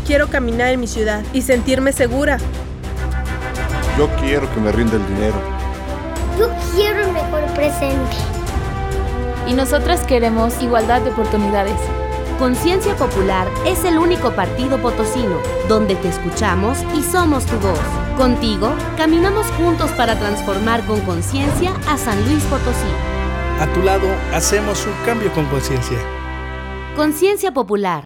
Quiero caminar en mi ciudad y sentirme segura. Yo quiero que me rinda el dinero. Yo quiero el mejor presente. Y nosotras queremos igualdad de oportunidades. Conciencia Popular es el único partido potosino donde te escuchamos y somos tu voz. Contigo, caminamos juntos para transformar con conciencia a San Luis Potosí. A tu lado, hacemos un cambio con conciencia. Conciencia Popular.